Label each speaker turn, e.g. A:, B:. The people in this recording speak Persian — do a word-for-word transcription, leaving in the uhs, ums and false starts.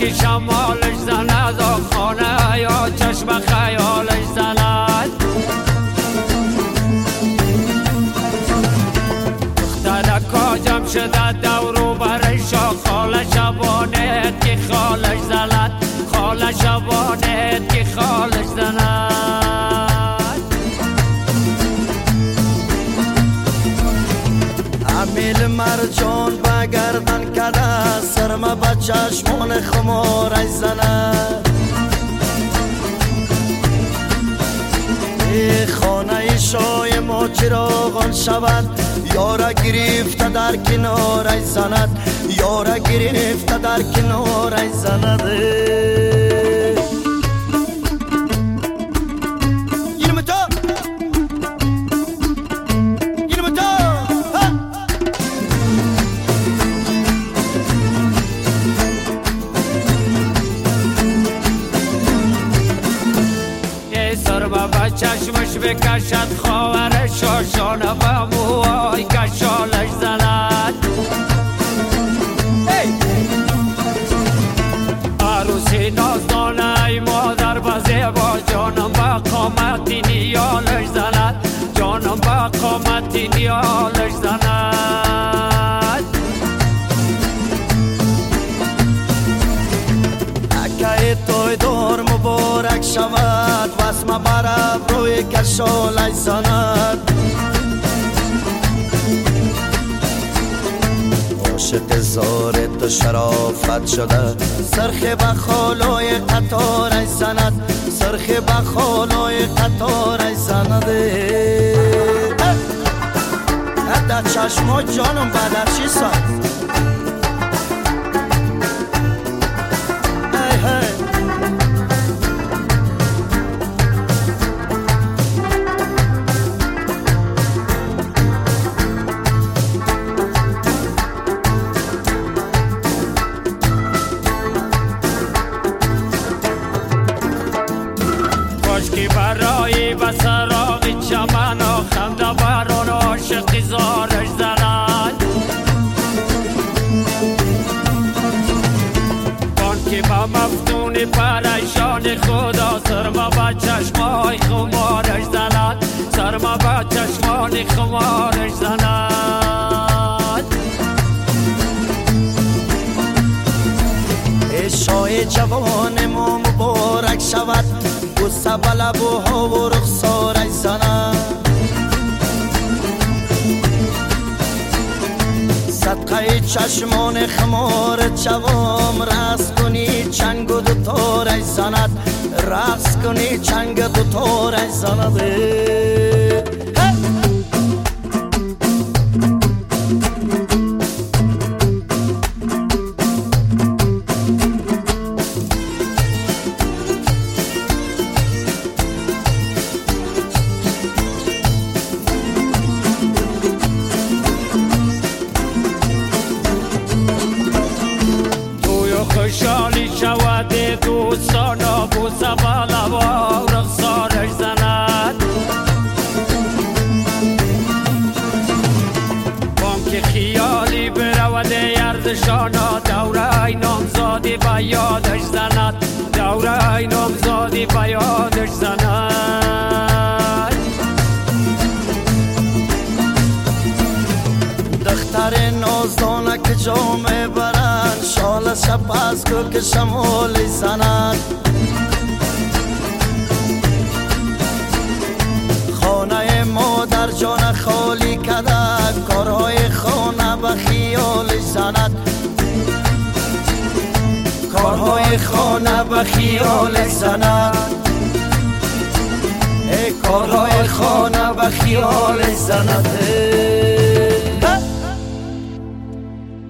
A: که شمالش زند و خانه یا چشم خیالش زند. دخترکا جمع شده دورو برشا خاله شبانت که خالش زند، خاله شبانت که خالش زند.
B: امیل مرجان بگردن کده سرما به چشمان خمارش زند. ای خانه شای ما چراغان شود، یاره گرفته در کنارش زند، یاره گرفته در کنارش زند.
A: چشمش بکشد خاور شاشانه و موهای کشالش زند. عروسی نازدانه ای مادر به زیبا جانم به قامتی نیالش زند، جانم به قامتی نیالش زند.
B: اکه توی دور مبارک شود، واسم برم روی کشالش زند. عاشق زار تو شرافت شده، سرخ به خالای قطارش زند، سرخ به خالای قطارش زند. در چشما جانم بدر چی ساد
A: که برای به سراغ چمن و خنده بران عاشق زارش زند. بان که با مفتون پریشان خدا سرما به چشمان خمارش زند، سرما به چشمان خمارش زند.
B: عشای جوان ما مبارک شود، غصه به لبوها و رخسارش زند. صدقه چشمان خمار جوام رقص کنی چنگ و دوتارش زند، رقص کنی چنگ دوتارش زند.
A: خوشحالی شود دوستان و بوسه به لبا و رخسارش زند. بام که خیالی برود یردشان دوره نامزادی به یادش زند، دوره نامزادی به یادش زند.
B: دختر نازدانه که جامه برند، شال شپس کو که شمالی زند. خانه مادر جان خالی کده، کارهای خانه به خیالش زند، کارهای خانه به خیالش زند. ای کارهای خانه به خیالش زند.